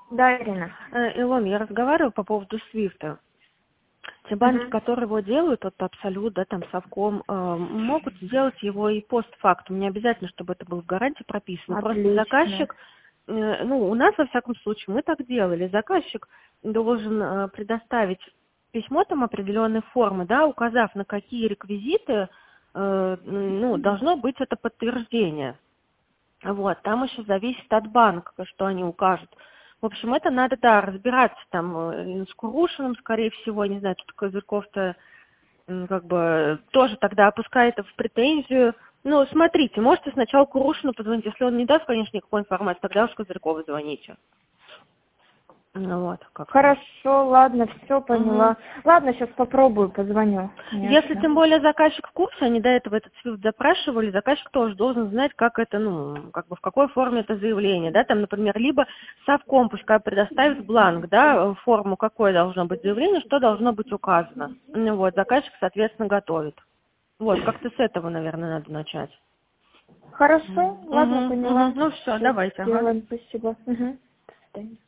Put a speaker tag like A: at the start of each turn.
A: Да, Ирина.
B: Илон, я разговариваю по поводу Свифта. Те банки, которые его делают, вот Абсолют, да, там Совком, могут сделать его и постфактум. Не обязательно, чтобы это было в гарантии прописано. Просто
A: Отлично.
B: заказчик, у нас, во всяком случае, мы так делали. Заказчик должен предоставить письмо там определенной формы, да, указав, на какие реквизиты, должно быть это подтверждение. Вот, там еще зависит от банка, что они укажут. В общем, это надо, да, разбираться там с Курушиным, скорее всего, не знаю, тут Козырьков-то как бы тоже тогда опускает в претензию. Ну, смотрите, можете сначала Курушину позвонить, если он не даст, конечно, никакой информации, тогда уж Козырькову звоните. Вот, как-то.
A: Хорошо, ладно, все поняла. Ладно, сейчас попробую, позвоню.
B: Если
A: Конечно.
B: тем более заказчик в курсе, они до этого этот SWIFT запрашивали, заказчик тоже должен знать, как это, как бы в какой форме это заявление, да, там, например, либо Совком пускай предоставит бланк, да, форму, какое должно быть заявление, что должно быть указано. Вот, заказчик, соответственно, готовит. Вот, как-то с этого, наверное, надо начать.
A: Хорошо, ладно, поняла.
B: Ну все,
A: Все
B: давайте, ага.
A: сделаем, спасибо. До свидания.